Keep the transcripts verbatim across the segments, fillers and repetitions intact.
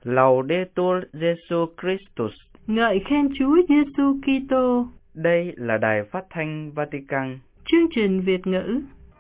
Laudetur Jesus Christus. Ngợi khen Chúa Giêsu Kitô. Đây là đài phát thanh Vatican. Chương trình Việt ngữ.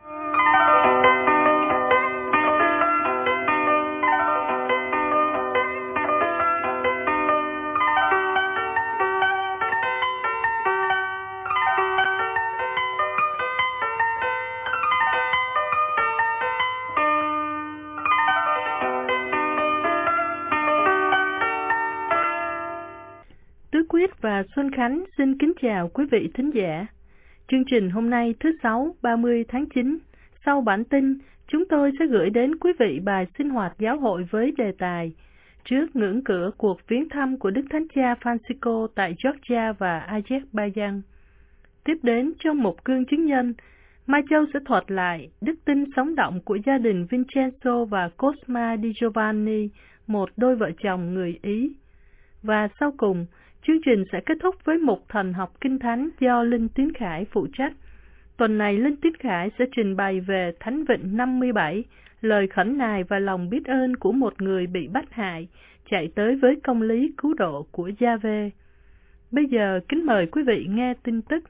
Tứ Quyết và Xuân Khánh xin kính chào quý vị thính giả. Chương trình hôm nay thứ Sáu, ba mươi tháng chín. Sau bản tin, chúng tôi sẽ gửi đến quý vị bài sinh hoạt giáo hội với đề tài Trước ngưỡng cửa cuộc viếng thăm của Đức Thánh Cha Francisco tại Georgia và Azerbaijan. Tiếp đến trong một cương chứng nhân, Mai Châu sẽ thuật lại đức tin sống động của gia đình Vincenzo và Cosma Di Giovanni, một đôi vợ chồng người Ý. Và sau cùng, chương trình sẽ kết thúc với mục thần học kinh thánh do Linh Tiến Khải phụ trách. Tuần này Linh Tiến Khải sẽ trình bày về Thánh Vịnh năm mươi bảy, lời khẩn nài và lòng biết ơn của một người bị bắt hại, chạy tới với công lý cứu độ của Gia-vê. Bây giờ kính mời quý vị nghe tin tức.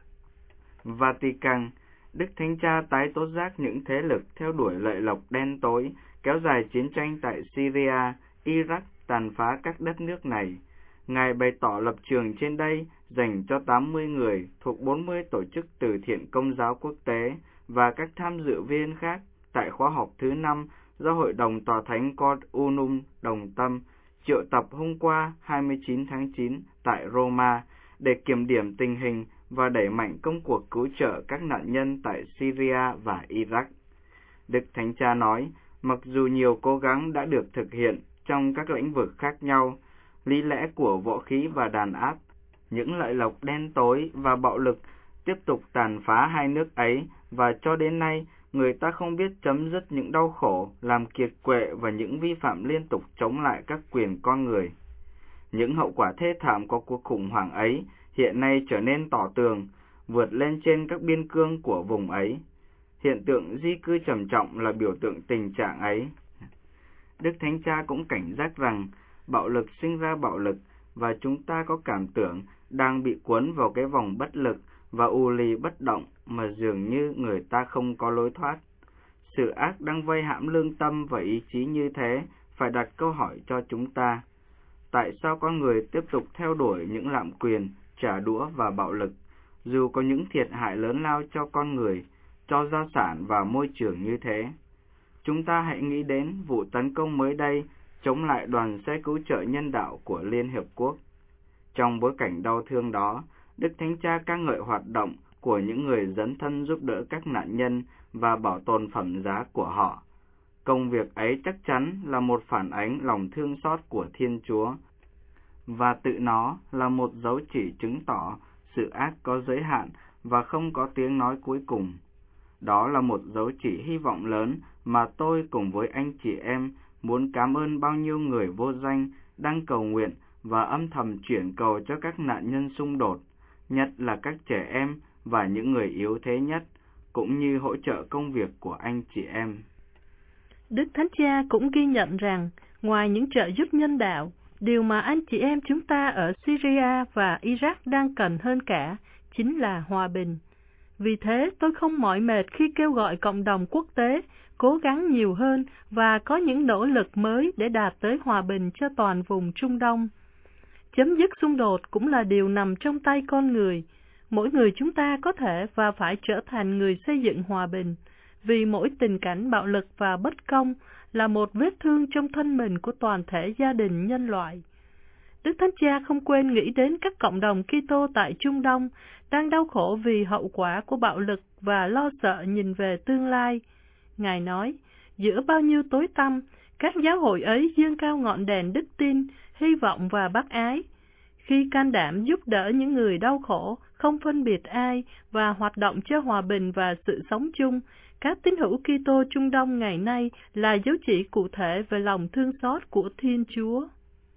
Vatican. Đức Thánh Cha tái tố giác những thế lực theo đuổi lợi lộc đen tối, kéo dài chiến tranh tại Syria, Iraq, tàn phá các đất nước này. Ngài bày tỏ lập trường trên đây dành cho tám mươi người thuộc bốn mươi tổ chức từ thiện công giáo quốc tế và các tham dự viên khác tại khóa họp thứ năm do Hội đồng Tòa Thánh Cor Unum Đồng Tâm triệu tập hôm qua hai mươi chín tháng chín tại Roma để kiểm điểm tình hình và đẩy mạnh công cuộc cứu trợ các nạn nhân tại Syria và Iraq. Đức Thánh Cha nói, mặc dù nhiều cố gắng đã được thực hiện trong các lĩnh vực khác nhau, lý lẽ của võ khí và đàn áp, những lợi lộc đen tối và bạo lực tiếp tục tàn phá hai nước ấy, và cho đến nay người ta không biết chấm dứt những đau khổ, làm kiệt quệ và những vi phạm liên tục chống lại các quyền con người. Những hậu quả thê thảm của cuộc khủng hoảng ấy hiện nay trở nên tỏ tường, vượt lên trên các biên cương của vùng ấy. Hiện tượng di cư trầm trọng là biểu tượng tình trạng ấy. Đức Thánh Cha cũng cảnh giác rằng bạo lực sinh ra bạo lực, và chúng ta có cảm tưởng đang bị cuốn vào cái vòng bất lực và u lì bất động mà dường như người ta không có lối thoát. Sự ác đang vây hãm lương tâm và ý chí như thế phải đặt câu hỏi cho chúng ta. Tại sao con người tiếp tục theo đuổi những lạm quyền, trả đũa và bạo lực, dù có những thiệt hại lớn lao cho con người, cho gia sản và môi trường như thế? Chúng ta hãy nghĩ đến vụ tấn công mới đây chống lại đoàn xe cứu trợ nhân đạo của Liên Hiệp Quốc. Trong bối cảnh đau thương đó, Đức Thánh Cha ca ngợi hoạt động của những người dấn thân giúp đỡ các nạn nhân và bảo tồn phẩm giá của họ. Công việc ấy chắc chắn là một phản ánh lòng thương xót của Thiên Chúa, và tự nó là một dấu chỉ chứng tỏ sự ác có giới hạn và không có tiếng nói cuối cùng. Đó là một dấu chỉ hy vọng lớn mà tôi cùng với anh chị em muốn cảm ơn bao nhiêu người vô danh đang cầu nguyện và âm thầm chuyển cầu cho các nạn nhân xung đột, nhất là các trẻ em và những người yếu thế nhất, cũng như hỗ trợ công việc của anh chị em. Đức Thánh Cha cũng ghi nhận rằng, ngoài những trợ giúp nhân đạo, điều mà anh chị em chúng ta ở Syria và Iraq đang cần hơn cả chính là hòa bình. Vì thế, tôi không mỏi mệt khi kêu gọi cộng đồng quốc tế cố gắng nhiều hơn và có những nỗ lực mới để đạt tới hòa bình cho toàn vùng Trung Đông. Chấm dứt xung đột cũng là điều nằm trong tay con người. Mỗi người chúng ta có thể và phải trở thành người xây dựng hòa bình, vì mỗi tình cảnh bạo lực và bất công là một vết thương trong thân mình của toàn thể gia đình nhân loại. Đức Thánh Cha không quên nghĩ đến các cộng đồng Kitô tại Trung Đông đang đau khổ vì hậu quả của bạo lực và lo sợ nhìn về tương lai. Ngài nói, giữa bao nhiêu tối tăm, các giáo hội ấy dương cao ngọn đèn đức tin, hy vọng và bác ái. Khi can đảm giúp đỡ những người đau khổ, không phân biệt ai và hoạt động cho hòa bình và sự sống chung, các tín hữu Kitô Trung Đông ngày nay là dấu chỉ cụ thể về lòng thương xót của Thiên Chúa.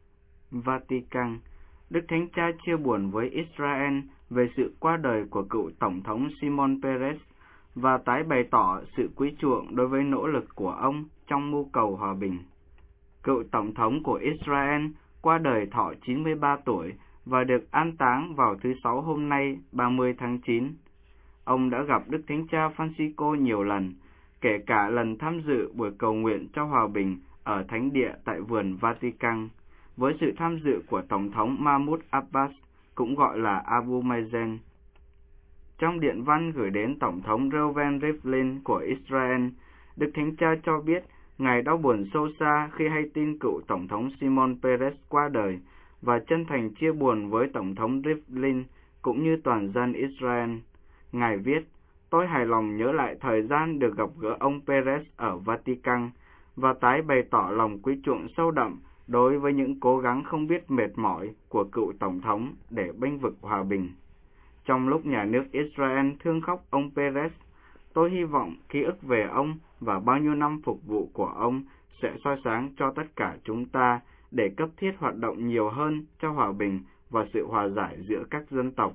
Vatican. Đức Thánh Cha chia buồn với Israel về sự qua đời của cựu Tổng thống Shimon Peres và tái bày tỏ sự quý chuộng đối với nỗ lực của ông trong mưu cầu hòa bình. cựu tổng thống của Israel, qua đời thọ chín mươi ba tuổi và được an táng vào thứ Sáu hôm nay ba mươi tháng chín. Ông đã gặp Đức Thánh Cha Francisco nhiều lần, kể cả lần tham dự buổi cầu nguyện cho hòa bình ở Thánh địa tại vườn Vatican, với sự tham dự của Tổng thống Mahmoud Abbas, cũng gọi là Abu Mazen. Trong điện văn gửi đến Tổng thống Reuven Rivlin của Israel, Đức Thánh Cha cho biết Ngài đau buồn sâu xa khi hay tin cựu Tổng thống Shimon Peres qua đời và chân thành chia buồn với Tổng thống Rivlin cũng như toàn dân Israel. Ngài viết, tôi hài lòng nhớ lại thời gian được gặp gỡ ông Peres ở Vatican và tái bày tỏ lòng quý chuộng sâu đậm đối với những cố gắng không biết mệt mỏi của cựu Tổng thống để bênh vực hòa bình. Trong lúc nhà nước Israel thương khóc ông Peres, tôi hy vọng ký ức về ông và bao nhiêu năm phục vụ của ông sẽ soi sáng cho tất cả chúng ta để cấp thiết hoạt động nhiều hơn cho hòa bình và sự hòa giải giữa các dân tộc.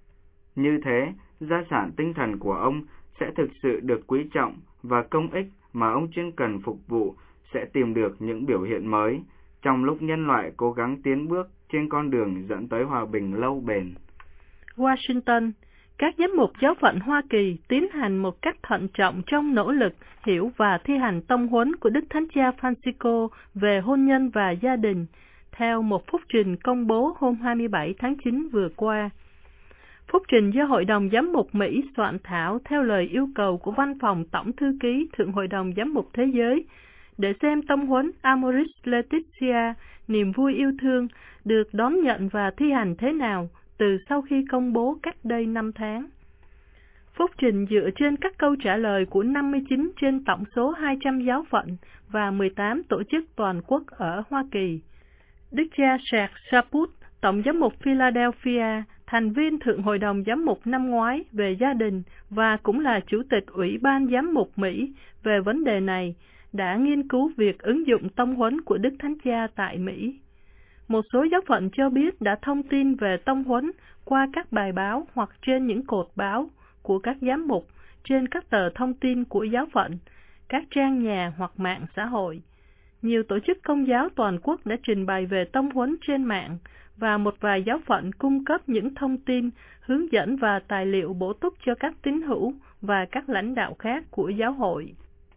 Như thế, gia sản tinh thần của ông sẽ thực sự được quý trọng và công ích mà ông chuyên cần phục vụ sẽ tìm được những biểu hiện mới trong lúc nhân loại cố gắng tiến bước trên con đường dẫn tới hòa bình lâu bền. Washington, các giám mục giáo phận Hoa Kỳ tiến hành một cách thận trọng trong nỗ lực hiểu và thi hành tông huấn của Đức Thánh Cha Francisco về hôn nhân và gia đình, theo một phúc trình công bố hôm hai mươi bảy tháng chín vừa qua. Phúc trình do Hội đồng Giám mục Mỹ soạn thảo theo lời yêu cầu của Văn phòng Tổng thư ký Thượng Hội đồng Giám mục Thế giới để xem tông huấn Amoris Laetitia, niềm vui yêu thương, được đón nhận và thi hành thế nào từ sau khi công bố cách đây năm tháng. Phúc trình dựa trên các câu trả lời của năm mươi chín trên tổng số hai trăm giáo phận và mười tám tổ chức toàn quốc ở Hoa Kỳ. Đức cha Sạc Saput, Tổng giám mục Philadelphia, thành viên Thượng Hội đồng Giám mục năm ngoái về gia đình và cũng là Chủ tịch Ủy ban Giám mục Mỹ về vấn đề này, đã nghiên cứu việc ứng dụng tông huấn của Đức Thánh Cha tại Mỹ. Một số giáo phận cho biết đã thông tin về tông huấn qua các bài báo hoặc trên những cột báo của các giám mục, trên các tờ thông tin của giáo phận, các trang nhà hoặc mạng xã hội. Nhiều tổ chức công giáo toàn quốc đã trình bày về tông huấn trên mạng và một vài giáo phận cung cấp những thông tin, hướng dẫn và tài liệu bổ túc cho các tín hữu và các lãnh đạo khác của giáo hội.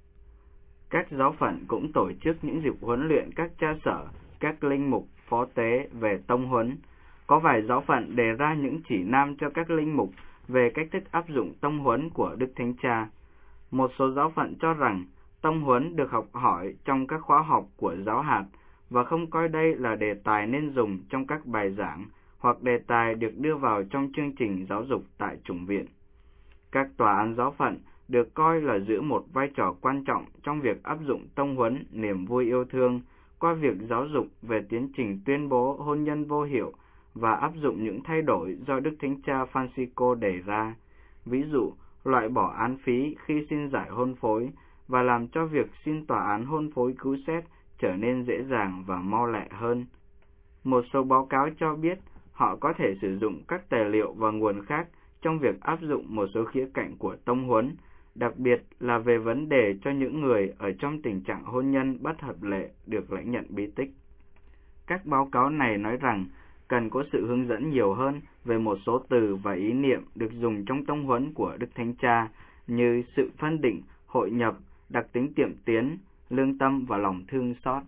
Các giáo phận cũng tổ chức những dịp huấn luyện các cha sở, các linh mục, phó tế về tông huấn. Có vài giáo phận đề ra những chỉ nam cho các linh mục về cách thức áp dụng tông huấn của Đức Thánh Cha. Một số giáo phận cho rằng tông huấn được học hỏi trong các khóa học của giáo hạt và không coi đây là đề tài nên dùng trong các bài giảng hoặc đề tài được đưa vào trong chương trình giáo dục tại chủng viện. Các tòa án giáo phận được coi là giữ một vai trò quan trọng trong việc áp dụng tông huấn niềm vui yêu thương qua việc giáo dục về tiến trình tuyên bố hôn nhân vô hiệu và áp dụng những thay đổi do Đức Thánh Cha Francisco đề ra, ví dụ loại bỏ án phí khi xin giải hôn phối và làm cho việc xin tòa án hôn phối cứu xét trở nên dễ dàng và mau lẹ hơn. Một số báo cáo cho biết họ có thể sử dụng các tài liệu và nguồn khác trong việc áp dụng một số khía cạnh của tông huấn, đặc biệt là về vấn đề cho những người ở trong tình trạng hôn nhân bất hợp lệ được lãnh nhận bí tích. Các báo cáo này nói rằng cần có sự hướng dẫn nhiều hơn về một số từ và ý niệm được dùng trong tông huấn của Đức Thánh Cha như sự phân định, hội nhập, đặc tính tiệm tiến, lương tâm và lòng thương xót.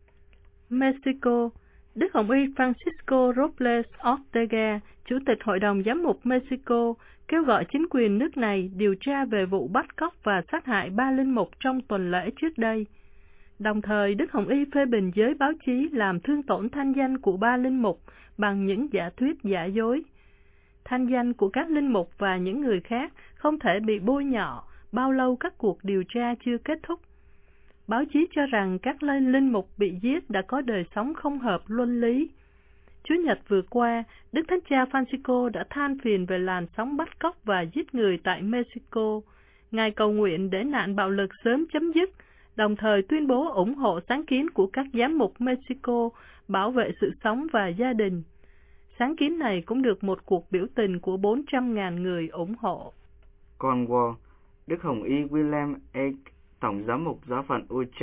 Mexico, Đức Hồng y Francisco Robles Ortega, Chủ tịch Hội đồng Giám mục Mexico, kêu gọi chính quyền nước này điều tra về vụ bắt cóc và sát hại ba linh mục trong tuần lễ trước đây. Đồng thời, Đức Hồng y phê bình giới báo chí làm thương tổn thanh danh của ba linh mục bằng những giả thuyết giả dối. Thanh danh của các linh mục và những người khác không thể bị bôi nhọ bao lâu các cuộc điều tra chưa kết thúc. Báo chí cho rằng các linh mục bị giết đã có đời sống không hợp luân lý. Chủ nhật vừa qua, Đức Thánh Cha Francisco đã than phiền về làn sóng bắt cóc và giết người tại Mexico. Ngài cầu nguyện để nạn bạo lực sớm chấm dứt, đồng thời tuyên bố ủng hộ sáng kiến của các giám mục Mexico bảo vệ sự sống và gia đình. Sáng kiến này cũng được một cuộc biểu tình của bốn trăm nghìn người ủng hộ. Cornwall, Đức Hồng y William Ake, Tổng giám mục giáo phận Utrecht,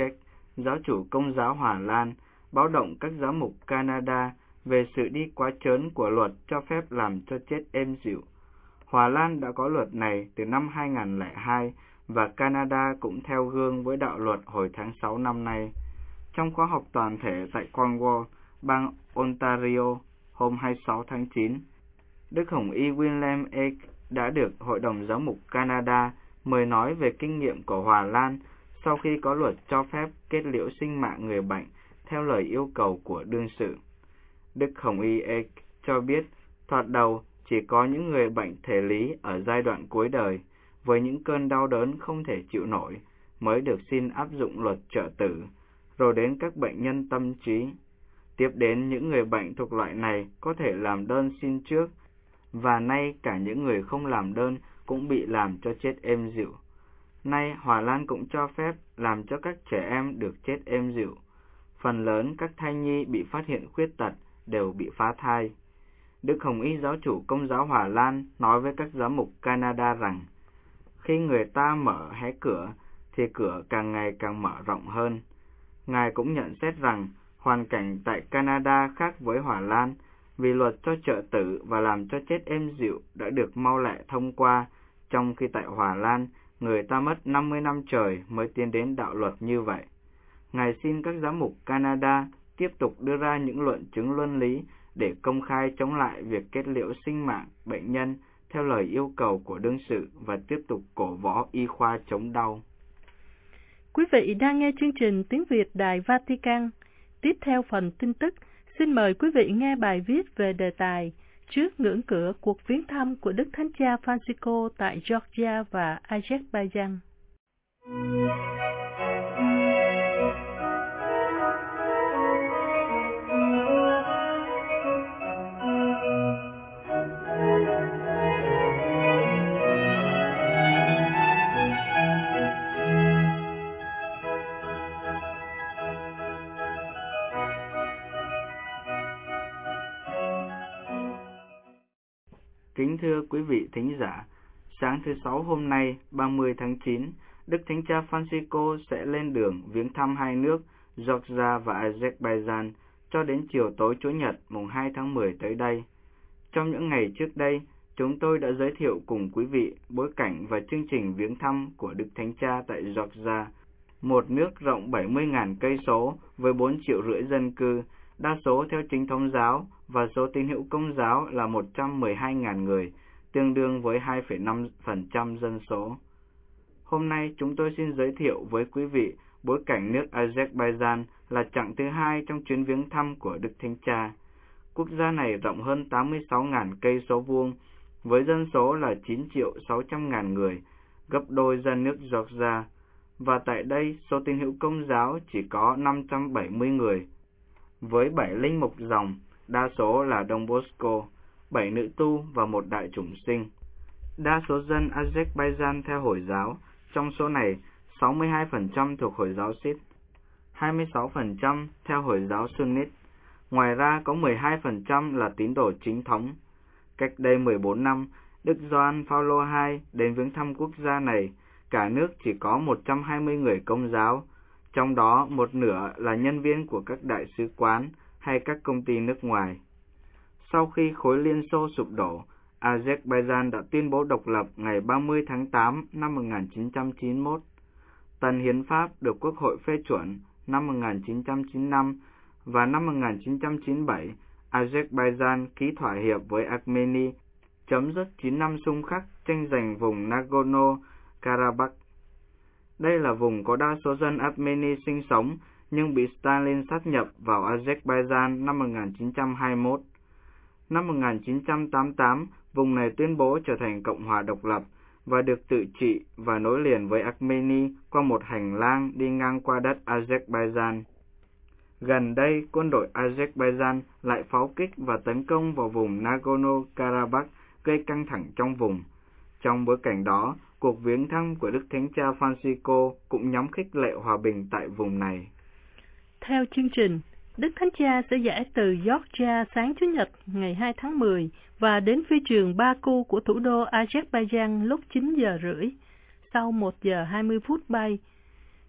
giáo chủ Công giáo Hà Lan, báo động các giám mục Canada về sự đi quá trớn của luật cho phép làm cho chết êm dịu. Hà Lan đã có luật này từ năm hai nghìn không trăm lẻ hai và Canada cũng theo gương với đạo luật hồi tháng sáu năm nay. Trong khóa học toàn thể tại Cornwall, bang Ontario, hôm hai mươi sáu tháng chín, Đức Hồng Y William Ake đã được Hội đồng Giám mục Canada mời nói về kinh nghiệm của Hà Lan sau khi có luật cho phép kết liễu sinh mạng người bệnh theo lời yêu cầu của đương sự. Đức Hồng Y Ake cho biết, thoạt đầu chỉ có những người bệnh thể lý ở giai đoạn cuối đời, với những cơn đau đớn không thể chịu nổi, mới được xin áp dụng luật trợ tử, rồi đến các bệnh nhân tâm trí. Tiếp đến những người bệnh thuộc loại này có thể làm đơn xin trước, và nay cả những người không làm đơn cũng bị làm cho chết êm dịu. Nay Hà Lan cũng cho phép làm cho các trẻ em được chết êm dịu. Phần lớn các thai nhi bị phát hiện khuyết tật đều bị phá thai. Đức Hồng Y giáo chủ Công giáo Hà Lan nói với các giám mục Canada rằng, khi người ta mở hé cửa, thì cửa càng ngày càng mở rộng hơn. Ngài cũng nhận xét rằng, hoàn cảnh tại Canada khác với Hà Lan, vì luật cho trợ tử và làm cho chết êm dịu đã được mau lẹ thông qua, trong khi tại Hà Lan, người ta mất năm mươi năm trời mới tiến đến đạo luật như vậy. Ngài xin các giám mục Canada tiếp tục đưa ra những luận chứng luân lý để công khai chống lại việc kết liễu sinh mạng bệnh nhân theo lời yêu cầu của đương sự và tiếp tục cổ võ y khoa chống đau. Quý vị đang nghe chương trình Tiếng Việt Đài Vatican. Tiếp theo phần tin tức, xin mời quý vị nghe bài viết về đề tài Trước ngưỡng cửa cuộc viếng thăm của Đức Thánh Cha Francisco tại Georgia và Azerbaijan. Kính thưa quý vị thính giả, sáng thứ Sáu hôm nay, ba mươi tháng chín, Đức Thánh Cha Francisco sẽ lên đường viếng thăm hai nước Georgia và Azerbaijan cho đến chiều tối Chủ nhật mùng hai tháng mười tới đây. Trong những ngày trước đây, chúng tôi đã giới thiệu cùng quý vị bối cảnh và chương trình viếng thăm của Đức Thánh Cha tại Georgia, một nước rộng bảy mươi nghìn cây số với bốn triệu rưỡi dân cư, đa số theo chính thống giáo và số tín hữu Công giáo là một trăm mười hai nghìn người, tương đương với hai phẩy năm phần trăm dân số. Hôm nay chúng tôi xin giới thiệu với quý vị bối cảnh nước Azerbaijan là chặng thứ hai trong chuyến viếng thăm của Đức Thánh Cha. Quốc gia này rộng hơn tám mươi sáu nghìn cây số vuông, với dân số là chín triệu sáu trăm nghìn người, gấp đôi dân nước Georgia, và tại đây số tín hữu Công giáo chỉ có năm trăm bảy mươi người, với bảy linh mục dòng, đa số là Don Bosco, bảy nữ tu và một đại chủng sinh. Đa số dân Azerbaijan theo Hồi giáo, trong số này sáu mươi hai phần trăm thuộc Hồi giáo Sikh, hai mươi sáu phần trăm theo Hồi giáo Sunnit. Ngoài ra có mười hai phần trăm là tín đồ chính thống. Cách đây mười bốn năm, Đức Gioan Phaolô đệ nhị đến viếng thăm quốc gia này, cả nước chỉ có một trăm hai mươi người Công giáo, trong đó một nửa là nhân viên của các đại sứ quán hay các công ty nước ngoài. Sau khi khối Liên Xô sụp đổ, Azerbaijan đã tuyên bố độc lập ngày ba mươi tháng tám năm một nghìn chín trăm chín mươi mốt. Tân hiến pháp được Quốc hội phê chuẩn năm một nghìn chín trăm chín mươi lăm và năm một nghìn chín trăm chín mươi bảy, Azerbaijan ký thỏa hiệp với Armenia, chấm dứt chín năm xung khắc tranh giành vùng Nagorno-Karabakh. Đây là vùng có đa số dân Armenia sinh sống, nhưng bị Stalin sát nhập vào Azerbaijan năm một nghìn chín trăm hai mươi mốt. Năm một nghìn chín trăm tám mươi tám, vùng này tuyên bố trở thành Cộng hòa độc lập và được tự trị và nối liền với Armenia qua một hành lang đi ngang qua đất Azerbaijan. Gần đây, quân đội Azerbaijan lại pháo kích và tấn công vào vùng Nagorno-Karabakh, gây căng thẳng trong vùng. Trong bối cảnh đó, cuộc viếng thăm của Đức Thánh Cha Francisco cũng nhằm khích lệ hòa bình tại vùng này. Theo chương trình, Đức Thánh Cha sẽ giải từ Georgia sáng Chủ nhật ngày hai tháng mười và đến phi trường Baku của thủ đô Azerbaijan lúc chín giờ rưỡi, sau một giờ hai mươi phút bay.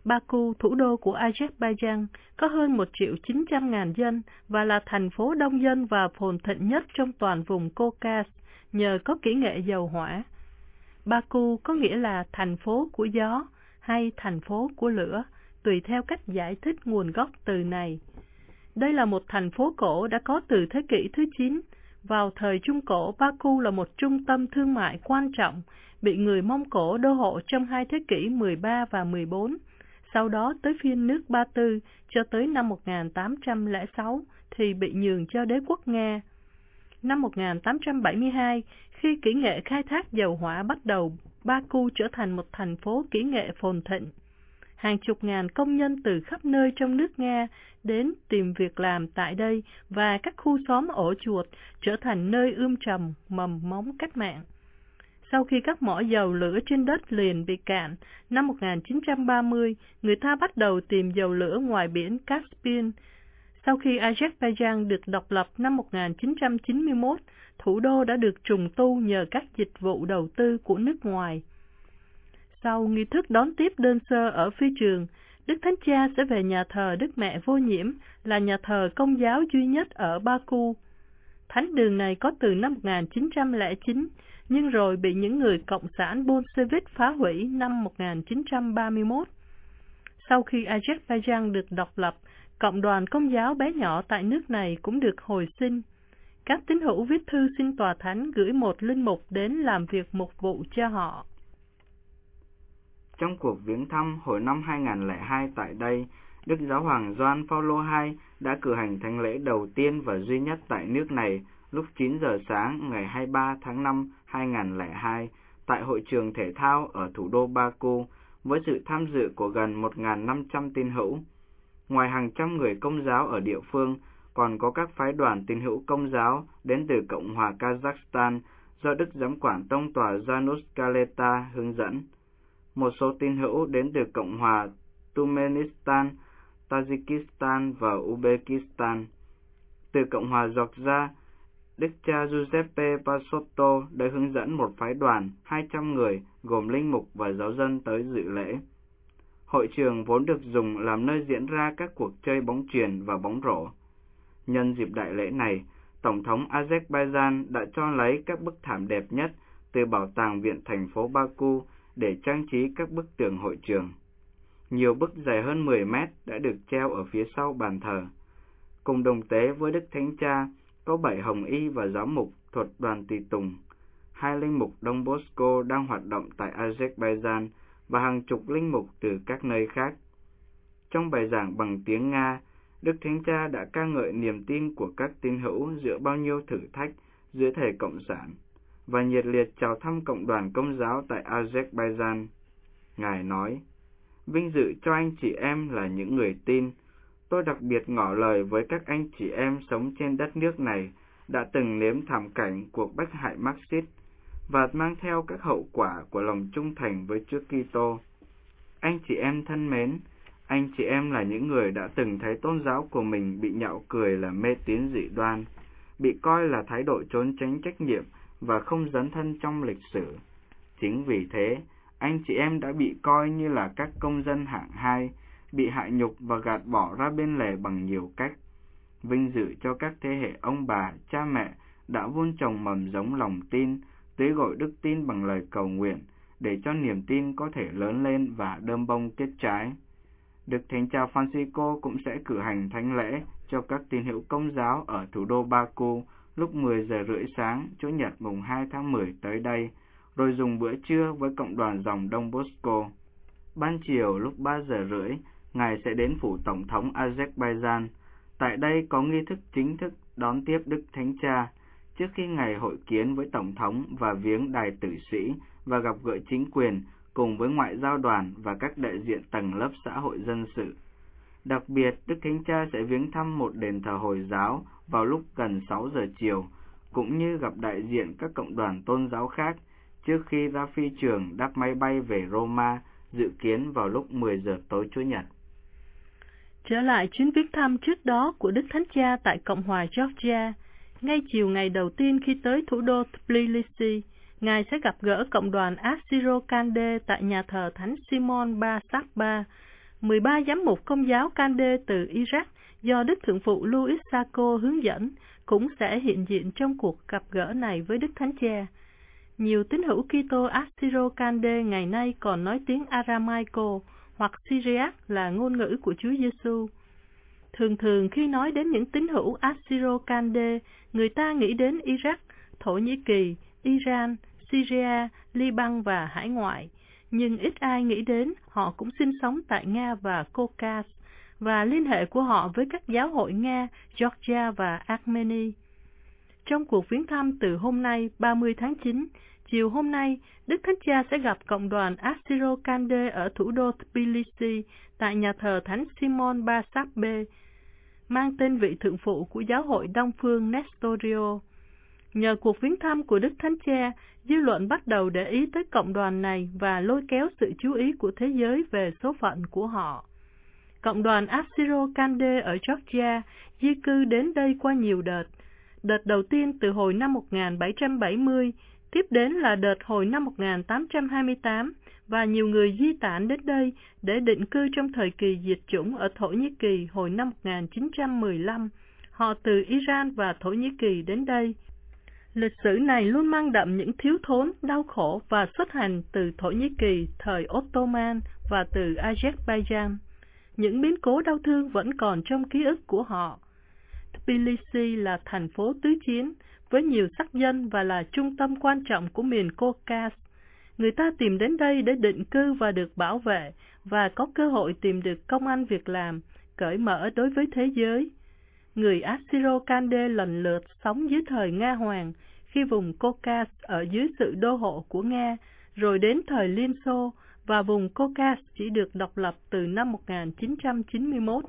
Baku, thủ đô của Azerbaijan, có hơn một triệu chín trăm ngàn dân và là thành phố đông dân và phồn thịnh nhất trong toàn vùng Caucasus nhờ có kỹ nghệ dầu hỏa. Baku có nghĩa là thành phố của gió hay thành phố của lửa, tùy theo cách giải thích nguồn gốc từ này. Đây là một thành phố cổ đã có từ thế kỷ thứ chín. Vào thời Trung Cổ, Baku là một trung tâm thương mại quan trọng, bị người Mông Cổ đô hộ trong hai thế kỷ mười ba và mười bốn. Sau đó tới phiên nước Ba Tư cho tới năm một nghìn tám trăm lẻ sáu thì bị nhường cho đế quốc Nga. Năm một nghìn tám trăm bảy mươi hai, khi kỹ nghệ khai thác dầu hỏa bắt đầu, Baku trở thành một thành phố kỹ nghệ phồn thịnh. Hàng chục ngàn công nhân từ khắp nơi trong nước Nga đến tìm việc làm tại đây và các khu xóm ổ chuột trở thành nơi ươm trồng mầm móng cách mạng. Sau khi các mỏ dầu lửa trên đất liền bị cạn, năm một nghìn chín trăm ba mươi, người ta bắt đầu tìm dầu lửa ngoài biển Caspian. Sau khi Azerbaijan được độc lập năm một nghìn chín trăm chín mươi mốt, thủ đô đã được trùng tu nhờ các dịch vụ đầu tư của nước ngoài. Sau nghi thức đón tiếp đơn sơ ở phi trường, Đức Thánh Cha sẽ về nhà thờ Đức Mẹ Vô Nhiễm, là nhà thờ Công giáo duy nhất ở Baku. Thánh đường này có từ năm một nghìn chín trăm lẻ chín, nhưng rồi bị những người Cộng sản Bolshevik phá hủy năm một nghìn chín trăm ba mươi mốt. Sau khi Azerbaijan được độc lập, cộng đoàn Công giáo bé nhỏ tại nước này cũng được hồi sinh. Các tín hữu viết thư xin tòa thánh gửi một linh mục đến làm việc mục vụ cho họ. Trong cuộc viếng thăm hồi năm hai nghìn lẻ hai tại đây, Đức Giáo hoàng Gioan Phaolô đệ nhị đã cử hành thánh lễ đầu tiên và duy nhất tại nước này lúc chín giờ sáng ngày hai mươi ba tháng năm hai nghìn lẻ hai tại hội trường thể thao ở thủ đô Baku với sự tham dự của gần một nghìn năm trăm tín hữu. Ngoài hàng trăm người Công giáo ở địa phương, còn có các phái đoàn tín hữu Công giáo đến từ Cộng hòa Kazakhstan do Đức Giám quản Tông tòa Janusz Kaleta hướng dẫn. Một số tín hữu đến từ Cộng hòa Turkmenistan, Tajikistan và Uzbekistan. Từ Cộng hòa Georgia, Đức cha Giuseppe Pasotto đã hướng dẫn một phái đoàn hai trăm người gồm linh mục và giáo dân tới dự lễ. Hội trường vốn được dùng làm nơi diễn ra các cuộc chơi bóng chuyền và bóng rổ. Nhân dịp đại lễ này, Tổng thống Azerbaijan đã cho lấy các bức thảm đẹp nhất từ bảo tàng viện thành phố Baku để trang trí các bức tường hội trường. Nhiều bức dài hơn mười mét đã được treo ở phía sau bàn thờ. Cùng đồng tế với Đức Thánh Cha có bảy hồng y và giám mục thuật đoàn tùy tùng, hai linh mục Đông Bosco đang hoạt động tại Azerbaijan và hàng chục linh mục từ các nơi khác. Trong bài giảng bằng tiếng Nga, Đức Thánh Cha đã ca ngợi niềm tin của các tín hữu giữa bao nhiêu thử thách dưới thời Cộng sản và nhiệt liệt chào thăm cộng đoàn Công giáo tại Azerbaijan. Ngài nói: "Vinh dự cho anh chị em là những người tin. Tôi đặc biệt ngỏ lời với các anh chị em sống trên đất nước này đã từng nếm thảm cảnh cuộc bách hại Marxist và mang theo các hậu quả của lòng trung thành với Chúa Kitô. Anh chị em thân mến, anh chị em là những người đã từng thấy tôn giáo của mình bị nhạo cười là mê tín dị đoan, bị coi là thái độ trốn tránh trách nhiệm và không dấn thân trong lịch sử. Chính vì thế, anh chị em đã bị coi như là các công dân hạng hai, bị hạ nhục và gạt bỏ ra bên lề bằng nhiều cách. Vinh dự cho các thế hệ ông bà, cha mẹ đã vun trồng mầm giống lòng tin, tưới gọi đức tin bằng lời cầu nguyện, để cho niềm tin có thể lớn lên và đơm bông kết trái. Đức Thánh Cha Francisco cũng sẽ cử hành thánh lễ cho các tín hữu Công giáo ở thủ đô Baku lúc mười giờ rưỡi sáng Chủ nhật mùng hai tháng mười tới đây, rồi dùng bữa trưa với cộng đoàn dòng Đông Bosco. Ban chiều lúc ba giờ rưỡi, Ngài sẽ đến phủ Tổng thống Azerbaijan. Tại đây có nghi thức chính thức đón tiếp Đức Thánh Cha, trước khi Ngài hội kiến với Tổng thống và viếng đài tử sĩ và gặp gỡ chính quyền cùng với ngoại giao đoàn và các đại diện tầng lớp xã hội dân sự. Đặc biệt, Đức Thánh Cha sẽ viếng thăm một đền thờ Hồi giáo vào lúc gần sáu giờ chiều, cũng như gặp đại diện các cộng đoàn tôn giáo khác trước khi ra phi trường đáp máy bay về Roma, dự kiến vào lúc mười giờ tối Chủ nhật. Trở lại chuyến viếng thăm trước đó của Đức Thánh Cha tại Cộng hòa Georgia, ngay chiều ngày đầu tiên khi tới thủ đô Tbilisi, Ngài sẽ gặp gỡ cộng đoàn Asiro Kande tại nhà thờ Thánh Simon Ba Sapba mười ba giám mục Công giáo Cande từ Iraq do Đức Thượng phụ Louis Sacco hướng dẫn cũng sẽ hiện diện trong cuộc gặp gỡ này với Đức Thánh Cha. Nhiều tín hữu Kitô Assyro-Cande ngày nay còn nói tiếng Aramaico hoặc Syriac là ngôn ngữ của Chúa Giêsu. Thường thường khi nói đến những tín hữu Assyro-Cande, người ta nghĩ đến Iraq, Thổ Nhĩ Kỳ, Iran, Syria, Liban và hải ngoại, nhưng ít ai nghĩ đến họ cũng sinh sống tại Nga và Caucasus và liên hệ của họ với các giáo hội Nga, Georgia và Armenia. Trong cuộc viếng thăm từ hôm nay ba mươi tháng chín, chiều hôm nay, Đức Thánh Cha sẽ gặp cộng đoàn Assyro-Cande ở thủ đô Tbilisi tại nhà thờ Thánh Simon Bar Sabbê, mang tên vị thượng phụ của giáo hội Đông Phương Nestorio. Nhờ cuộc viếng thăm của Đức Thánh Cha, dư luận bắt đầu để ý tới cộng đoàn này và lôi kéo sự chú ý của thế giới về số phận của họ. Cộng đoàn Assyro-Cande ở Georgia di cư đến đây qua nhiều đợt. Đợt đầu tiên từ hồi năm một nghìn bảy trăm bảy mươi, tiếp đến là đợt hồi năm một nghìn tám trăm hai mươi tám, và nhiều người di tản đến đây để định cư trong thời kỳ diệt chủng ở Thổ Nhĩ Kỳ hồi năm một nghìn chín trăm mười lăm. Họ từ Iran và Thổ Nhĩ Kỳ đến đây. Lịch sử này luôn mang đậm những thiếu thốn, đau khổ và xuất hành từ Thổ Nhĩ Kỳ thời Ottoman và từ Azerbaijan. Những biến cố đau thương vẫn còn trong ký ức của họ. Tbilisi là thành phố tứ chiến, với nhiều sắc dân và là trung tâm quan trọng của miền Caucasus. Người ta tìm đến đây để định cư và được bảo vệ, và có cơ hội tìm được công ăn việc làm, cởi mở đối với thế giới. Người Assyro-Cande lần lượt sống dưới thời Nga Hoàng, khi vùng Caucasus ở dưới sự đô hộ của Nga, rồi đến thời Liên Xô, và vùng Caucasus chỉ được độc lập từ năm một nghìn chín trăm chín mươi mốt.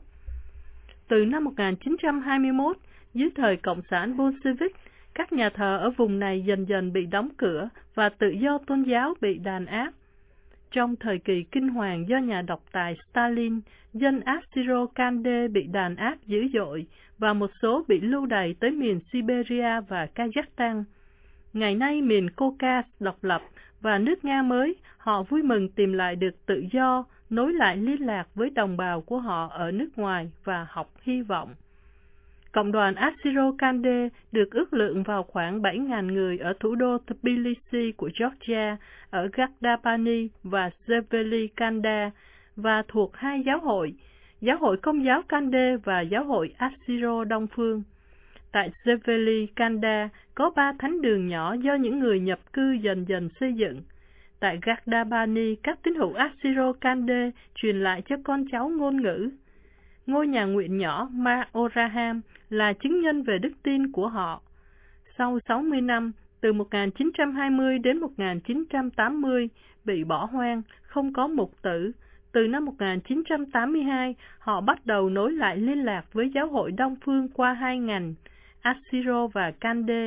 Từ năm một nghìn chín trăm hai mươi mốt, dưới thời Cộng sản Bolshevik, các nhà thờ ở vùng này dần dần bị đóng cửa và tự do tôn giáo bị đàn áp. Trong thời kỳ kinh hoàng do nhà độc tài Stalin, dân Assyro-Cande bị đàn áp dữ dội và một số bị lưu đày tới miền Siberia và Kazakhstan. Ngày nay miền Caucasus độc lập và nước Nga mới, họ vui mừng tìm lại được tự do, nối lại liên lạc với đồng bào của họ ở nước ngoài và học hy vọng. Cộng đoàn Assyro-Cande được ước lượng vào khoảng bảy nghìn người ở thủ đô Tbilisi của Georgia, ở Gardabani và Zeveli-Kanda, và thuộc hai giáo hội, Giáo hội Công giáo Cande và Giáo hội Assyro Đông Phương. Tại Zeveli-Kanda có ba thánh đường nhỏ do những người nhập cư dần dần xây dựng. Tại Gardabani, các tín hữu Assyro-Cande truyền lại cho con cháu ngôn ngữ. Ngôi nhà nguyện nhỏ Ma Oraham là chứng nhân về đức tin của họ. Sau sáu mươi năm, từ một nghìn chín trăm hai mươi đến một nghìn chín trăm tám mươi, bị bỏ hoang, không có mục tử. Từ năm một nghìn chín trăm tám mươi hai, họ bắt đầu nối lại liên lạc với giáo hội Đông Phương qua hai ngành, Assyro và Cande.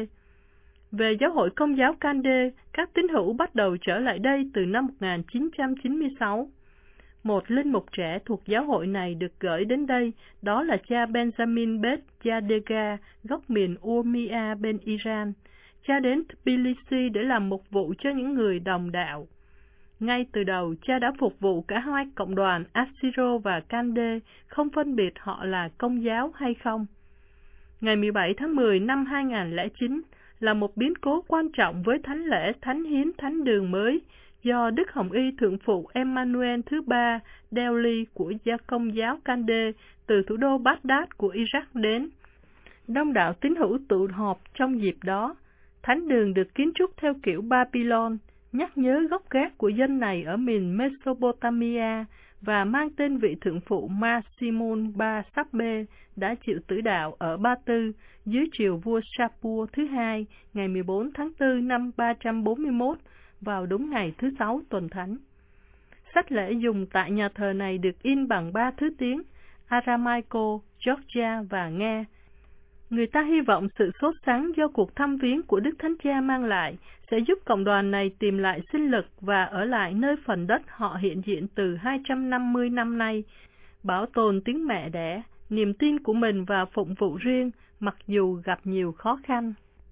Về giáo hội Công giáo Cande, các tín hữu bắt đầu trở lại đây từ năm một nghìn chín trăm chín mươi sáu. Một linh mục trẻ thuộc giáo hội này được gửi đến đây, đó là cha Benjamin Bet Yadega, gốc miền Urmia bên Iran. Cha đến Tbilisi để làm mục vụ cho những người đồng đạo. Ngay từ đầu, cha đã phục vụ cả hai cộng đoàn Assyro và Cande, không phân biệt họ là Công giáo hay không. Ngày mười bảy tháng mười năm hai nghìn lẻ chín là một biến cố quan trọng với thánh lễ Thánh Hiến Thánh Đường mới, do Đức Hồng Y Thượng phụ Emmanuel thứ ba Delhi của gia Công giáo Cande từ thủ đô Baghdad của Iraq đến. Đông đảo tín hữu tụ họp trong dịp đó. Thánh đường được kiến trúc theo kiểu Babylon, nhắc nhớ gốc gác của dân này ở miền Mesopotamia, và mang tên vị thượng phụ Ma Simon Ba Sabbê đã chịu tử đạo ở Ba Tư dưới triều vua Shapur thứ hai ngày mười bốn tháng tư năm ba trăm bốn mươi mốt, vào đúng ngày thứ sáu tuần thánh. Sách lễ dùng tại nhà thờ này được in bằng ba thứ tiếng, Aramaico, Georgia và Nga. Người ta hy vọng sự sốt sắng do cuộc thăm viếng của Đức Thánh Cha mang lại sẽ giúp cộng đoàn này tìm lại sinh lực và ở lại nơi phần đất họ hiện diện từ hai trăm năm mươi năm nay, bảo tồn tiếng mẹ đẻ, niềm tin của mình và phụng vụ riêng, mặc dù gặp nhiều khó khăn.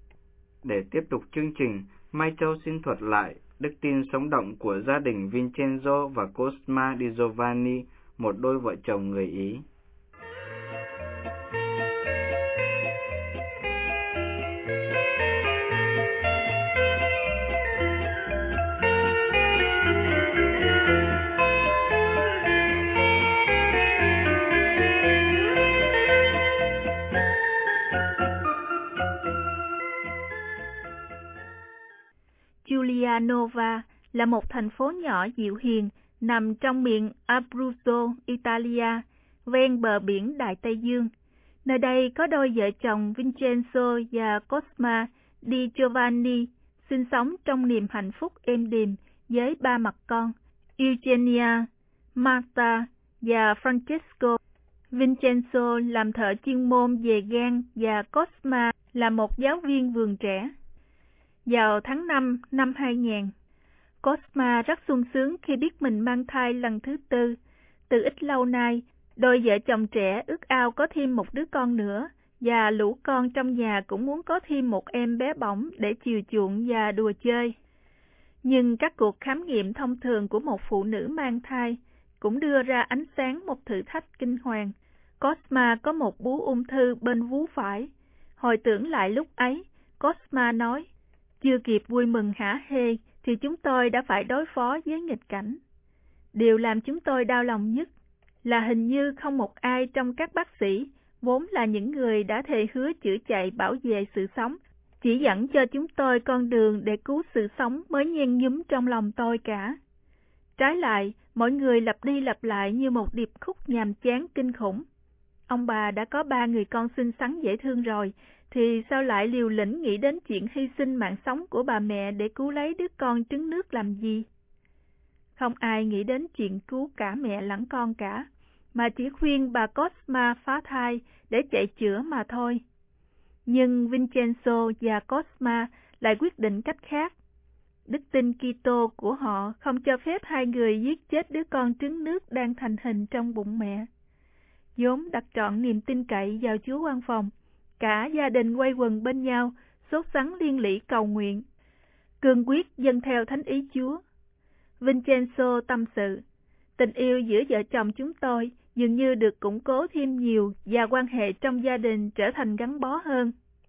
Để tiếp tục chương trình, Mai Châu xin thuật lại đức tin sống động của gia đình Vincenzo và Cosma Di Giovanni, một đôi vợ chồng người Ý. Giulianova là một thành phố nhỏ dịu hiền nằm trong miền Abruzzo, Italia, ven bờ biển Đại Tây Dương. Nơi đây có đôi vợ chồng Vincenzo và Cosma Di Giovanni sinh sống trong niềm hạnh phúc êm đềm với ba mặt con, Eugenia, Marta và Francesco. Vincenzo làm thợ chuyên môn về gan và Cosma là một giáo viên vườn trẻ. Vào tháng năm năm hai nghìn, Cosma rất sung sướng khi biết mình mang thai lần thứ tư. Từ ít lâu nay, đôi vợ chồng trẻ ước ao có thêm một đứa con nữa, và lũ con trong nhà cũng muốn có thêm một em bé bỏng để chiều chuộng và đùa chơi. Nhưng các cuộc khám nghiệm thông thường của một phụ nữ mang thai cũng đưa ra ánh sáng một thử thách kinh hoàng. Cosma có một bú ung thư bên vú phải. Hồi tưởng lại lúc ấy, Cosma nói, chưa kịp vui mừng hả hê thì chúng tôi đã phải đối phó với nghịch cảnh. Điều làm chúng tôi đau lòng nhất là hình như không một ai trong các bác sĩ, vốn là những người đã thề hứa chữa chạy bảo vệ sự sống, chỉ dẫn cho chúng tôi con đường để cứu sự sống mới nhen nhúm trong lòng tôi cả. Trái lại, mọi người lặp đi lặp lại như một điệp khúc nhàm chán kinh khủng. Ông bà đã có ba người con xinh xắn dễ thương rồi, thì sao lại liều lĩnh nghĩ đến chuyện hy sinh mạng sống của bà mẹ để cứu lấy đứa con trứng nước làm gì? Không ai nghĩ đến chuyện cứu cả mẹ lẫn con cả, mà chỉ khuyên bà Cosma phá thai để chạy chữa mà thôi. Nhưng Vincenzo và Cosma lại quyết định cách khác. Đức tin Kitô của họ không cho phép hai người giết chết đứa con trứng nước đang thành hình trong bụng mẹ. vốn đặt trọn niềm tin cậy vào Chúa quan phòng, cả gia đình quay quần bên nhau, sốt sắng liên lỉ cầu nguyện, cương quyết dâng theo thánh ý Chúa. Vincenzo tâm sự, tình yêu giữa vợ chồng chúng tôi dường như được củng cố thêm nhiều và quan hệ trong gia đình trở thành gắn bó hơn.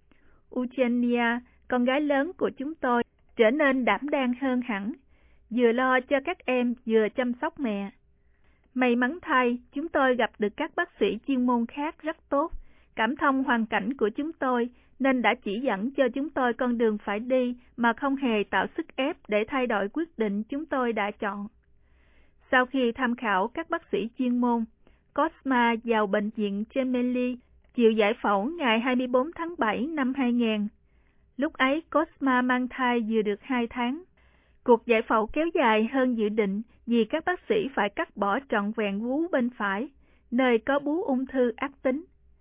Eugenia, con gái lớn của chúng tôi, trở nên đảm đang hơn hẳn, vừa lo cho các em vừa chăm sóc mẹ. May mắn thay, chúng tôi gặp được các bác sĩ chuyên môn khác rất tốt, cảm thông hoàn cảnh của chúng tôi nên đã chỉ dẫn cho chúng tôi con đường phải đi mà không hề tạo sức ép để thay đổi quyết định chúng tôi đã chọn. Sau khi tham khảo các bác sĩ chuyên môn, Cosma vào bệnh viện Gemelli chịu giải phẫu ngày hai mươi tư tháng bảy năm hai nghìn. Lúc ấy Cosma mang thai vừa được hai tháng. Cuộc giải phẫu kéo dài hơn dự định vì các bác sĩ phải cắt bỏ trọn vẹn vú bên phải, nơi có bú ung thư ác tính.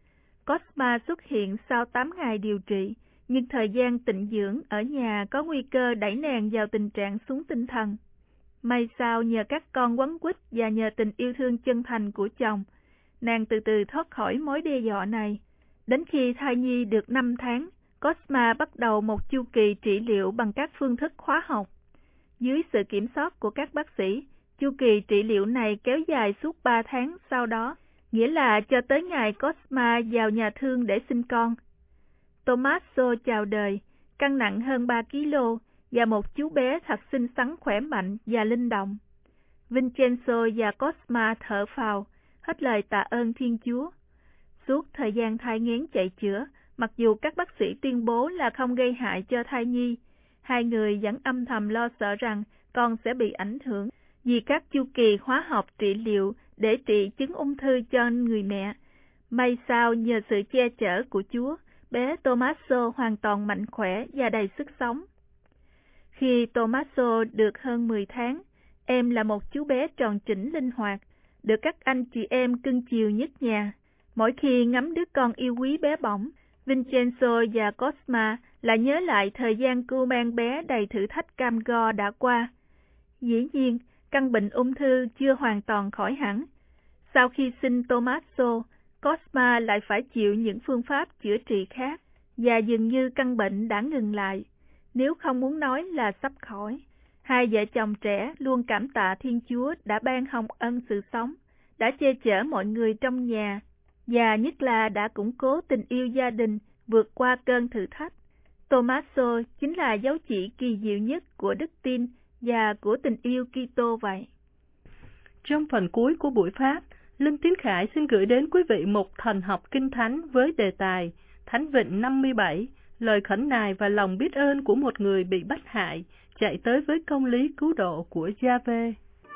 Cosma xuất hiện sau tám ngày điều trị, nhưng thời gian tịnh dưỡng ở nhà có nguy cơ đẩy nàng vào tình trạng xuống tinh thần. May sao nhờ các con quấn quýt và nhờ tình yêu thương chân thành của chồng, nàng từ từ thoát khỏi mối đe dọa này. Đến khi thai nhi được năm tháng, Cosma bắt đầu một chu kỳ trị liệu bằng các phương thức hóa học. Dưới sự kiểm soát của các bác sĩ, chu kỳ trị liệu này kéo dài suốt ba tháng sau đó, nghĩa là cho tới ngày Cosma vào nhà thương để sinh con. Tommaso chào đời, cân nặng hơn ba ki lô và một chú bé thật xinh xắn khỏe mạnh và linh động. Vincenzo và Cosma thở phào, hết lời tạ ơn Thiên Chúa. Suốt thời gian thai nghén chạy chữa, mặc dù các bác sĩ tuyên bố là không gây hại cho thai nhi, hai người vẫn âm thầm lo sợ rằng con sẽ bị ảnh hưởng vì các chu kỳ hóa học trị liệu để trị chứng ung thư cho người mẹ. May sao nhờ sự che chở của Chúa, bé Tommaso hoàn toàn mạnh khỏe và đầy sức sống. Khi Tommaso được hơn mười tháng, em là một chú bé tròn chỉnh linh hoạt, được các anh chị em cưng chiều nhất nhà. Mỗi khi ngắm đứa con yêu quý bé bỏng, Vincenzo và Cosma lại nhớ lại thời gian cưu mang bé đầy thử thách cam go đã qua. Dĩ nhiên, căn bệnh ung thư chưa hoàn toàn khỏi hẳn. Sau khi sinh Tommaso, Cosma lại phải chịu những phương pháp chữa trị khác, và dường như căn bệnh đã ngừng lại, nếu không muốn nói là sắp khỏi. Hai vợ chồng trẻ luôn cảm tạ Thiên Chúa đã ban hồng ân sự sống, đã che chở mọi người trong nhà, và nhất là đã củng cố tình yêu gia đình vượt qua cơn thử thách. Tommaso chính là dấu chỉ kỳ diệu nhất của đức tin và của tình yêu Kitô vậy. Trong phần cuối của buổi Pháp, Linh Tiến Khải xin gửi đến quý vị một thần học kinh thánh với đề tài Thánh Vịnh năm mươi bảy, lời khẩn nài và lòng biết ơn của một người bị bắt hại, chạy tới với công lý cứu độ của Gia-vê.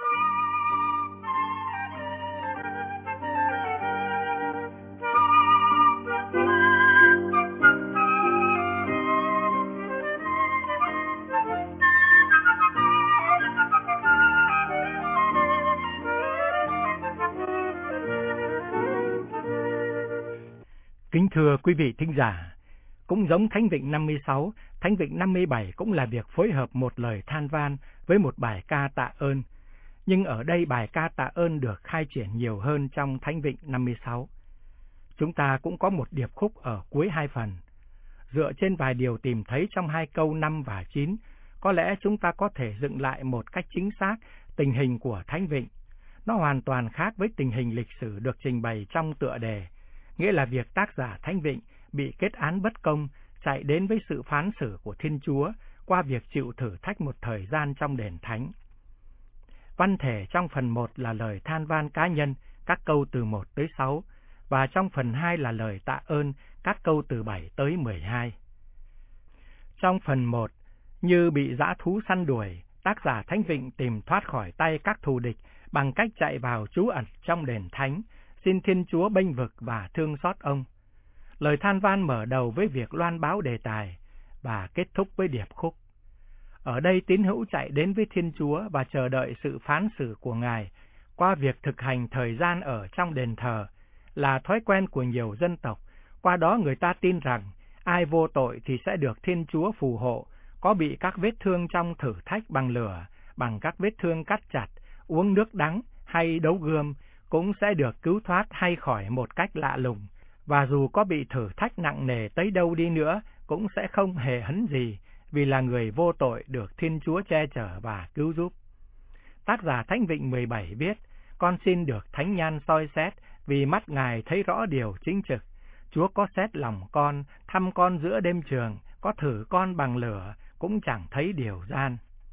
Kính thưa quý vị thính giả, cũng giống Thánh Vịnh năm mươi sáu, Thánh Vịnh năm mươi bảy cũng là việc phối hợp một lời than van với một bài ca tạ ơn. Nhưng ở đây bài ca tạ ơn được khai triển nhiều hơn trong Thánh Vịnh năm mươi sáu. Chúng ta cũng có một điệp khúc ở cuối hai phần. Dựa trên vài điều tìm thấy trong hai câu năm và chín, có lẽ chúng ta có thể dựng lại một cách chính xác tình hình của Thánh Vịnh. Nó hoàn toàn khác với tình hình lịch sử được trình bày trong tựa đề, nghĩa là việc tác giả Thánh Vịnh bị kết án bất công, chạy đến với sự phán xử của Thiên Chúa qua việc chịu thử thách một thời gian trong đền thánh. Văn thể trong phần một là lời than van cá nhân, các câu từ một tới sáu, và trong phần hai là lời tạ ơn, các câu từ bảy tới mười hai. Trong phần một, như bị dã thú săn đuổi, tác giả Thánh Vịnh tìm thoát khỏi tay các thù địch bằng cách chạy vào trú ẩn trong đền thánh, xin Thiên Chúa bênh vực và thương xót ông. Lời than van mở đầu với việc loan báo đề tài và kết thúc với điệp khúc. Ở đây tín hữu chạy đến với Thiên Chúa và chờ đợi sự phán xử của Ngài qua việc thực hành thời gian ở trong đền thờ, là thói quen của nhiều dân tộc. Qua đó người ta tin rằng ai vô tội thì sẽ được Thiên Chúa phù hộ, có bị các vết thương trong thử thách bằng lửa, bằng các vết thương cắt chặt, uống nước đắng hay đấu gươm, cũng sẽ được cứu thoát hay khỏi một cách lạ lùng, và dù có bị thử thách nặng nề tới đâu đi nữa, cũng sẽ không hề hấn gì, vì là người vô tội được Thiên Chúa che chở và cứu giúp. Tác giả Thánh Vịnh mười bảy viết, con xin được thánh nhan soi xét, vì mắt Ngài thấy rõ điều chính trực. Chúa có xét lòng con, thăm con giữa đêm trường, có thử con bằng lửa, cũng chẳng thấy điều gian.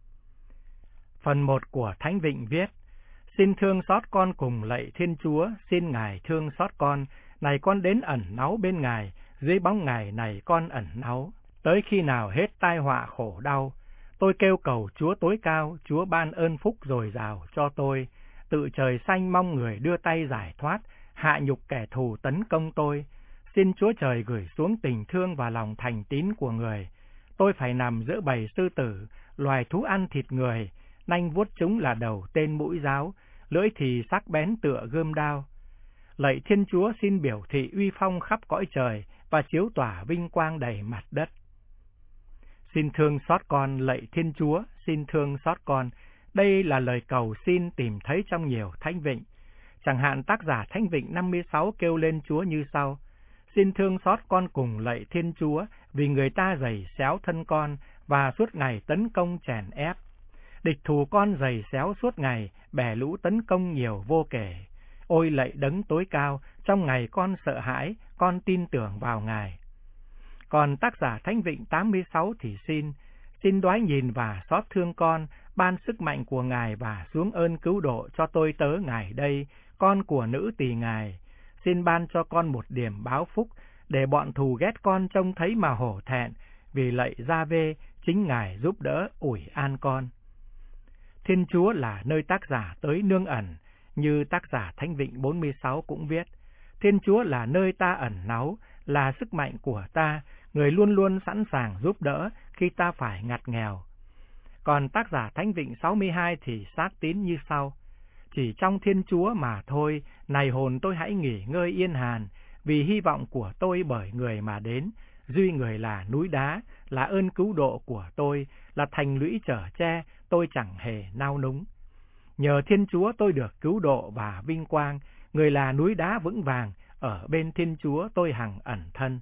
Phần một của Thánh Vịnh viết, xin thương xót con cùng lạy Thiên Chúa, xin Ngài thương xót con, này con đến ẩn náu bên Ngài, dưới bóng Ngài này con ẩn náu, tới khi nào hết tai họa khổ đau. Tôi kêu cầu Chúa tối cao, Chúa ban ơn phúc dồi dào cho tôi, tự trời xanh mong người đưa tay giải thoát, hạ nhục kẻ thù tấn công tôi. Xin Chúa trời gửi xuống tình thương và lòng thành tín của người. Tôi phải nằm giữa bầy sư tử, loài thú ăn thịt người, nanh vuốt chúng là đầu tên mũi giáo, lưỡi thì sắc bén tựa gươm đao. Lạy Thiên Chúa xin biểu thị uy phong khắp cõi trời và chiếu tỏa vinh quang đầy mặt đất. Xin thương xót con, lạy Thiên Chúa, xin thương xót con. Đây là lời cầu xin tìm thấy trong nhiều Thánh Vịnh. Chẳng hạn tác giả Thánh Vịnh năm mươi sáu kêu lên Chúa như sau: xin thương xót con cùng lạy Thiên Chúa, vì người ta giày xéo thân con và suốt ngày tấn công chèn ép. Địch thù con giày xéo suốt ngày, bè lũ tấn công nhiều vô kể. Ôi lạy đấng tối cao, trong ngày con sợ hãi, con tin tưởng vào Ngài. Còn tác giả Thánh Vịnh tám mươi sáu thì xin, xin đoái nhìn và xót thương con, ban sức mạnh của Ngài và xuống ơn cứu độ cho tôi tớ Ngài đây, con của nữ tỳ Ngài. Xin ban cho con một điểm báo phúc, để bọn thù ghét con trông thấy mà hổ thẹn, vì lạy Gia-vê, chính Ngài giúp đỡ ủi an con. Thiên Chúa là nơi tác giả tới nương ẩn, như tác giả Thánh Vịnh bốn mươi sáu cũng viết, Thiên Chúa là nơi ta ẩn náu, là sức mạnh của ta, người luôn luôn sẵn sàng giúp đỡ khi ta phải ngặt nghèo. Còn tác giả Thánh Vịnh sáu mươi hai thì xác tín như sau: chỉ trong Thiên Chúa mà thôi, này hồn tôi hãy nghỉ ngơi yên hàn, vì hy vọng của tôi bởi người mà đến, duy người là núi đá, là ơn cứu độ của tôi, là thành lũy chở che, tôi chẳng hề nao núng. Nhờ Thiên Chúa tôi được cứu độ và vinh quang, người là núi đá vững vàng, ở bên Thiên Chúa tôi hằng ẩn thân.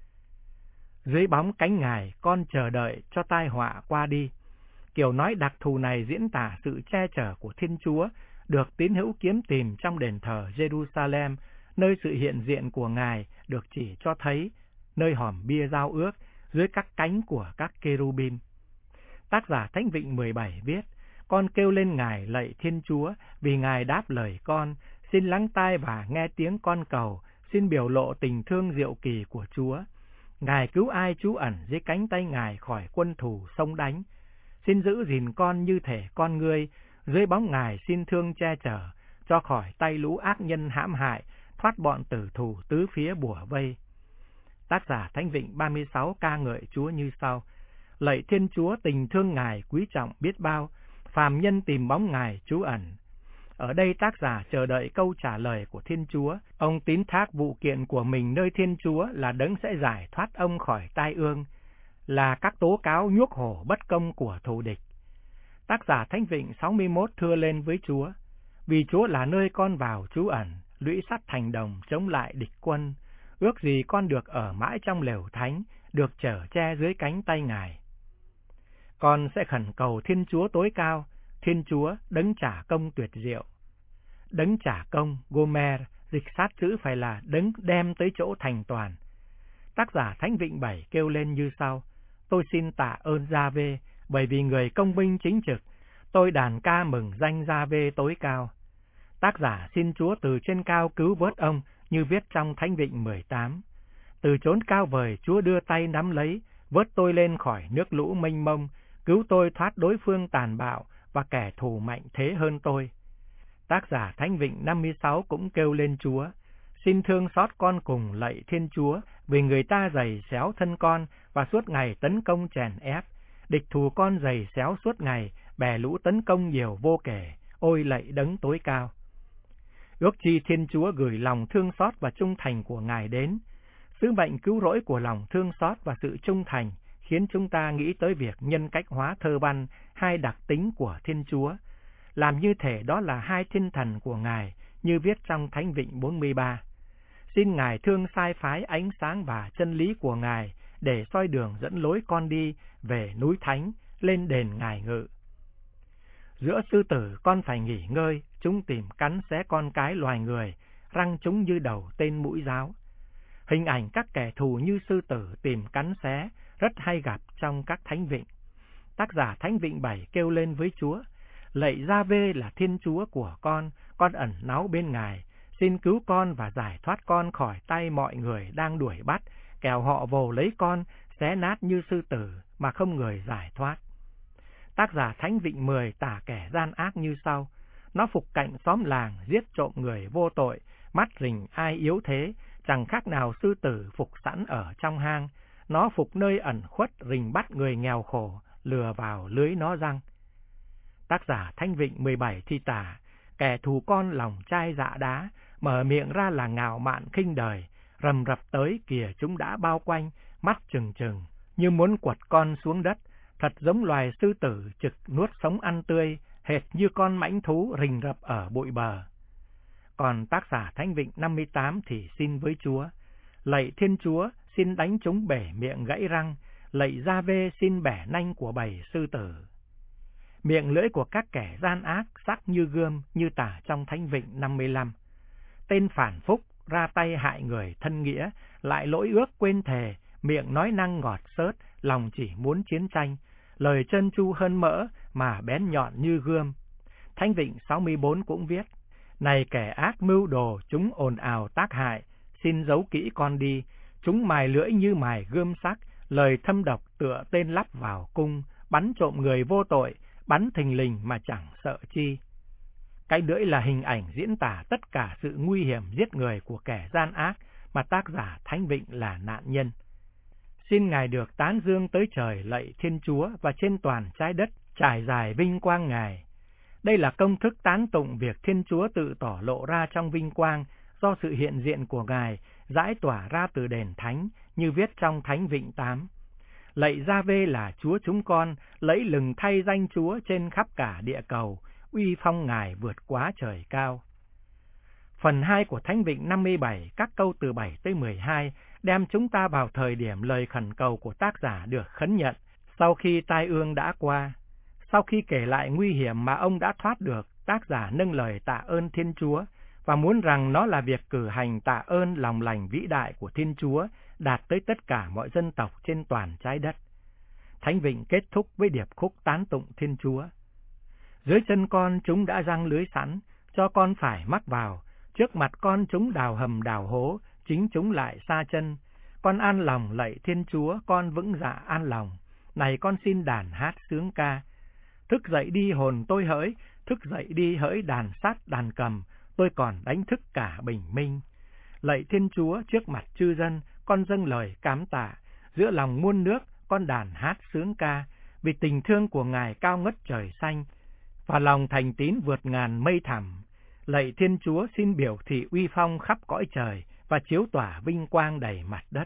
Dưới bóng cánh Ngài, con chờ đợi cho tai họa qua đi. Kiểu nói đặc thù này diễn tả sự che chở của Thiên Chúa, được tín hữu kiếm tìm trong đền thờ Jerusalem, nơi sự hiện diện của Ngài được chỉ cho thấy, nơi hòm bia giao ước, dưới các cánh của các kê-ru-bim. Tác giả Thánh Vịnh mười bảy viết, con kêu lên Ngài lạy Thiên Chúa, vì Ngài đáp lời con, xin lắng tai và nghe tiếng con cầu, xin biểu lộ tình thương diệu kỳ của Chúa. Ngài cứu ai trú ẩn dưới cánh tay Ngài khỏi quân thù xông đánh. Xin giữ gìn con như thể con ngươi, dưới bóng Ngài xin thương che chở, cho khỏi tay lũ ác nhân hãm hại, thoát bọn tử thù tứ phía bủa vây. Tác giả Thánh Vịnh ba mươi sáu ca ngợi Chúa như sau: lạy Thiên Chúa, tình thương Ngài quý trọng biết bao, phàm nhân tìm bóng Ngài trú ẩn. Ở đây tác giả chờ đợi câu trả lời của Thiên Chúa. Ông tín thác vụ kiện của mình nơi Thiên Chúa là đấng sẽ giải thoát ông khỏi tai ương, là các tố cáo nhuốc hổ bất công của thù địch. Tác giả Thánh Vịnh sáu mươi mốt thưa lên với Chúa: vì Chúa là nơi con vào trú ẩn, lũy sắt thành đồng chống lại địch quân. Ước gì con được ở mãi trong lều thánh, được chở che dưới cánh tay Ngài. Con sẽ khẩn cầu Thiên Chúa tối cao, Thiên Chúa đấng trả công tuyệt diệu. Đấng trả công, Gomer, dịch sát chữ phải là đấng đem tới chỗ thành toàn. Tác giả Thánh Vịnh bảy kêu lên như sau: tôi xin tạ ơn Gia-vê, bởi vì người công binh chính trực, tôi đàn ca mừng danh Gia-vê tối cao. Tác giả xin Chúa từ trên cao cứu vớt ông, như viết trong Thánh Vịnh mười tám. Từ chốn cao vời Chúa đưa tay nắm lấy, vớt tôi lên khỏi nước lũ mênh mông, cứu tôi thoát đối phương tàn bạo và kẻ thù mạnh thế hơn tôi. Tác giả Thánh Vịnh năm mươi sáu cũng kêu lên Chúa: xin thương xót con cùng lạy Thiên Chúa, vì người ta giày xéo thân con và suốt ngày tấn công chèn ép. Địch thù con giày xéo suốt ngày, bè lũ tấn công nhiều vô kể, ôi lạy đấng tối cao. Ước chi Thiên Chúa gửi lòng thương xót và trung thành của Ngài đến. Sứ mệnh cứu rỗi của lòng thương xót và sự trung thành khiến chúng ta nghĩ tới việc nhân cách hóa thơ văn hai đặc tính của Thiên Chúa, làm như thể đó là hai thiên thần của Ngài, như viết trong Thánh Vịnh bốn mươi ba. Xin Ngài thương sai phái ánh sáng và chân lý của Ngài, để soi đường dẫn lối con đi về núi thánh, lên đền Ngài ngự. Giữa sư tử con phải nghỉ ngơi, chúng tìm cắn xé con cái loài người, răng chúng như đầu tên mũi giáo. Hình ảnh các kẻ thù như sư tử tìm cắn xé rất hay gặp trong các thánh vịnh. Tác giả Thánh Vịnh bảy kêu lên với Chúa: lạy Gia-vê là Thiên Chúa của con, con ẩn náu bên Ngài, xin cứu con và giải thoát con khỏi tay mọi người đang đuổi bắt, kẻo họ vồ lấy con, xé nát như sư tử mà không người giải thoát. Tác giả Thánh Vịnh mười tả kẻ gian ác như sau: nó phục cạnh xóm làng, giết trộm người vô tội, mắt rình ai yếu thế, chẳng khác nào sư tử phục sẵn ở trong hang. Nó phục nơi ẩn khuất, rình bắt người nghèo khổ, lừa vào lưới nó răng. Tác giả Thánh Vịnh mười bảy thi tả: kẻ thù con lòng chai dạ đá, mở miệng ra là ngạo mạn khinh đời, rầm rập tới kìa chúng đã bao quanh, mắt trừng trừng như muốn quật con xuống đất, thật giống loài sư tử trực nuốt sống ăn tươi, hệt như con mãnh thú rình rập ở bụi bờ. Còn tác giả Thánh Vịnh năm mươi tám thì xin với Chúa: lạy Thiên Chúa, xin đánh chúng bể miệng gãy răng, lạy Gia-vê xin bẻ nanh của bầy sư tử. Miệng lưỡi của các kẻ gian ác sắc như gươm, như tả trong Thánh Vịnh năm mươi lăm. Tên phản phúc ra tay hại người thân nghĩa, lại lỗi ước quên thề, miệng nói năng ngọt xớt, lòng chỉ muốn chiến tranh, lời trơn tru hơn mỡ mà bén nhọn như gươm. Thánh Vịnh sáu mươi bốn cũng viết: này kẻ ác mưu đồ, chúng ồn ào tác hại, xin giấu kỹ con đi, chúng mài lưỡi như mài gươm sắc, lời thâm độc tựa tên lắp vào cung, bắn trộm người vô tội, bắn thình lình mà chẳng sợ chi. Cái lưỡi là hình ảnh diễn tả tất cả sự nguy hiểm giết người của kẻ gian ác, mà tác giả Thánh Vịnh là nạn nhân. Xin Ngài được tán dương tới trời lạy Thiên Chúa, và trên toàn trái đất trải dài vinh quang Ngài. Đây là công thức tán tụng việc Thiên Chúa tự tỏ lộ ra trong vinh quang, do sự hiện diện của Ngài rải tỏa ra từ đền thánh, như viết trong Thánh Vịnh tám. Lạy Gia-vê là Chúa chúng con, lẫy lừng thay danh Chúa trên khắp cả địa cầu, uy phong Ngài vượt quá trời cao. Phần hai của Thánh Vịnh năm mươi bảy, các câu từ bảy tới mười hai, đem chúng ta vào thời điểm lời khẩn cầu của tác giả được khấn nhận, sau khi tai ương đã qua. Sau khi kể lại nguy hiểm mà ông đã thoát được, tác giả nâng lời tạ ơn Thiên Chúa và muốn rằng nó là việc cử hành tạ ơn lòng lành vĩ đại của Thiên Chúa đạt tới tất cả mọi dân tộc trên toàn trái đất. Thánh vịnh kết thúc với điệp khúc tán tụng Thiên Chúa. Dưới chân con chúng đã giăng lưới sẵn, cho con phải mắc vào, trước mặt con chúng đào hầm đào hố, chính chúng lại xa chân. Con an lòng lạy Thiên Chúa, con vững dạ an lòng, này con xin đàn hát sướng ca. Thức dậy đi hồn tôi hỡi, thức dậy đi hỡi đàn sát đàn cầm, tôi còn đánh thức cả bình minh. Lạy Thiên Chúa trước mặt chư dân, con dâng lời cám tạ, giữa lòng muôn nước con đàn hát sướng ca, vì tình thương của Ngài cao ngất trời xanh, và lòng thành tín vượt ngàn mây thẳm. Lạy Thiên Chúa xin biểu thị uy phong khắp cõi trời và chiếu tỏa vinh quang đầy mặt đất.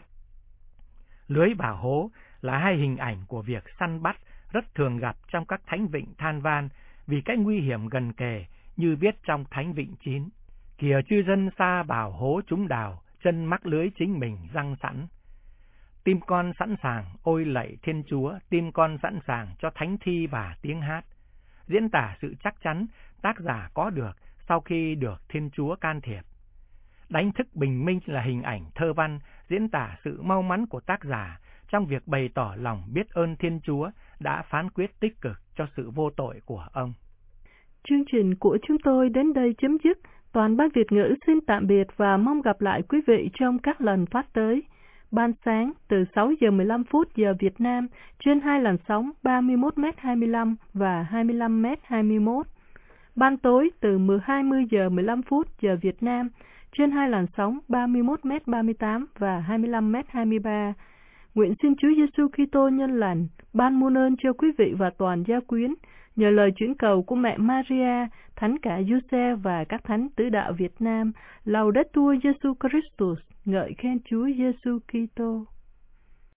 Lưới và hố là hai hình ảnh của việc săn bắt rất thường gặp trong các thánh vịnh than van vì cái nguy hiểm gần kề, như viết trong Thánh Vịnh chín. Kìa chư dân xa vào hố chúng đào, chân mắc lưới chính mình răng sẵn. Tim con sẵn sàng, ôi lạy Thiên Chúa, tim con sẵn sàng cho thánh thi và tiếng hát. Diễn tả sự chắc chắn tác giả có được sau khi được Thiên Chúa can thiệp. Đánh thức bình minh là hình ảnh thơ văn diễn tả sự mau mắn của tác giả trong việc bày tỏ lòng biết ơn Thiên Chúa đã phán quyết tích cực cho sự vô tội của ông. Chương trình của chúng tôi đến đây chấm dứt. Toàn ban Việt ngữ xin tạm biệt và mong gặp lại quý vị trong các lần phát tới. Ban sáng từ sáu giờ mười lăm phút giờ Việt Nam trên hai làn sóng ba mươi mốt mét hai mươi lăm và hai mươi lăm mét hai mươi mốt. Ban tối từ hai mươi giờ mười lăm phút giờ Việt Nam trên hai làn sóng ba mươi mốt mét ba mươi tám và hai mươi lăm mét hai mươi ba. Nguyện xin Chúa Giêsu Kitô nhân lành ban muôn ơn cho quý vị và toàn gia quyến, nhờ lời chuyển cầu của mẹ Maria, Thánh cả Giuse và các thánh tứ đạo Việt Nam. Laudetur Jesu Christus, ngợi khen Chúa Giêsu Kitô.